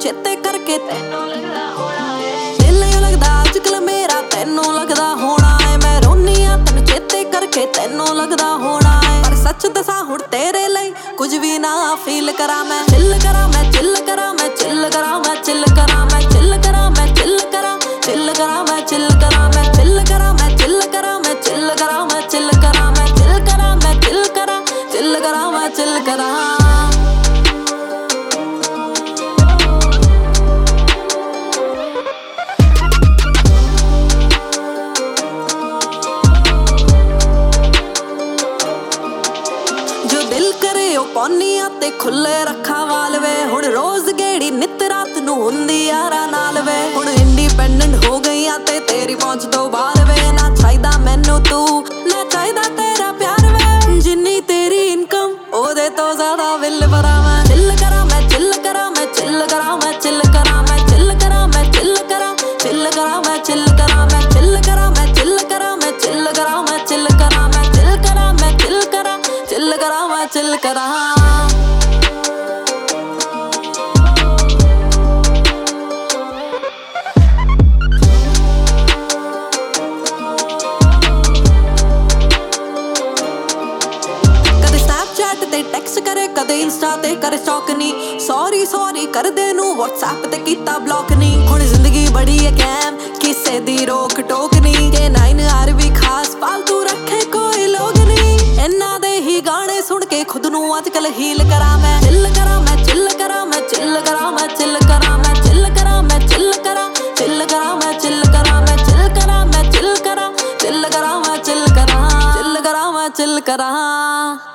चेते करके तैनू लगदा होना है। दिल नहीं लगदा अजकल मेरा तैनू लगदा होना है। मैं रोनी आ तैनू चेते करके तैनू लगदा होना है। पर सच दसा हुण तेरे लई कुछ भी ना फील करा मैं। चिल करा मैं चिल करा मैं चिल करा मैं चिल करा मैं चिल करा मैं चिल करा चिल करा मैं चिल करा मैं चिल करा मैं चिल करा मैं चिल करा मैं चिल करा मैं चिल करा मैं चिल करा चिल करा मैं चिल करा। पौनिया ते खुले रखा वाल वे हुण रोज गेड़ी नित रात नू हुंदी यारा नाल वे। हुण इंडिपेंडेंट हो गई आ ते तेरी पहुंच तो बाहर वे। ना चाहिदा मैनू तू ना चाहिदा तेरा प्यार वे। जिन्नी तेरी इनकम ओदे तो ज्यादा बिल भरा मैं। चिल करा मैं चिल करा मैं चिल करा मैं चिल करा मैं चिल करा मैं चिल करा चिल करा मैं चिल करा मैं चिल करा मैं चिल करा मैं चिल करा मैं चिल करा मैं चिल करा मैं चिल करा चिल करा मैं चिल करा। टैक्स करे कदे इंस्टा ते करे स्टॉक नी। सॉरी सॉरी कर दे नू व्हाट्सएप ते कीता ब्लॉक नी। हुण जिंदगी बड़ी है कैम किसे दी रोक टोक नी। के 9R भी खास फालतू रखे कोई लोग नी। इन्ना दे ही गाने सुन के खुद नू अजकल हील करा मैं। चिल करा मैं चिल करा मैं चिल करा मैं चिल करा मैं चिल करा मैं चिल करा चिल करा मैं चिल करा मैं चिल करा मैं चिल करा चिल करा मैं चिल करा चिल करा मैं चिल करा।